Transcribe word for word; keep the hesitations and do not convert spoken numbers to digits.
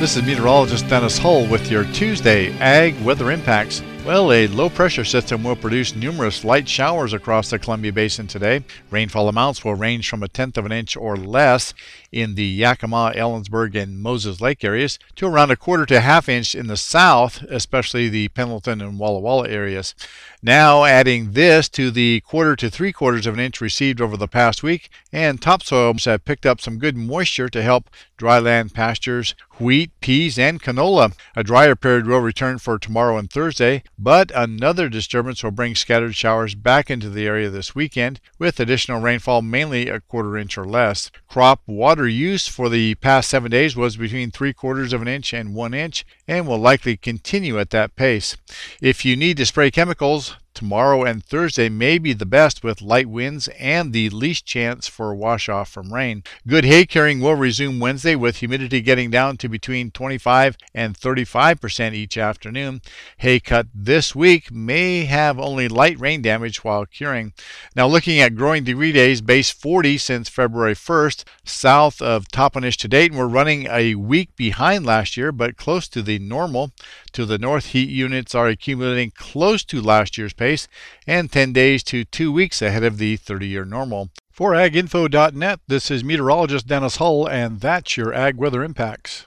This is meteorologist Dennis Hull with your Tuesday Ag Weather Impacts. Well, a low-pressure system will produce numerous light showers across the Columbia Basin today. Rainfall amounts will range from a tenth of an inch or less in the Yakima, Ellensburg, and Moses Lake areas to around a quarter to a half inch in the south, especially the Pendleton and Walla Walla areas. Now adding this to the quarter to three quarters of an inch received over the past week, and topsoils have picked up some good moisture to help dryland pastures, wheat, peas, and canola. A drier period will return for tomorrow and Thursday, but another disturbance will bring scattered showers back into the area this weekend, with additional rainfall mainly a quarter inch or less. Crop water use for the past seven days was between three quarters of an inch and one inch, and will likely continue at that pace. If you need to spray chemicals, tomorrow and Thursday may be the best with light winds and the least chance for wash-off from rain. Good hay carrying will resume Wednesday with humidity getting down to between twenty-five and thirty-five percent each afternoon. Hay cut this week may have only light rain damage while curing. Now looking at growing degree days, base forty since February first, south of Toppenish to date, and we're running a week behind last year but close to the normal. To the north, heat units are accumulating close to last year's pace and ten days to two weeks ahead of the thirty-year normal. For ag info dot net, this is meteorologist Dennis Hull, and that's your Ag Weather Impacts.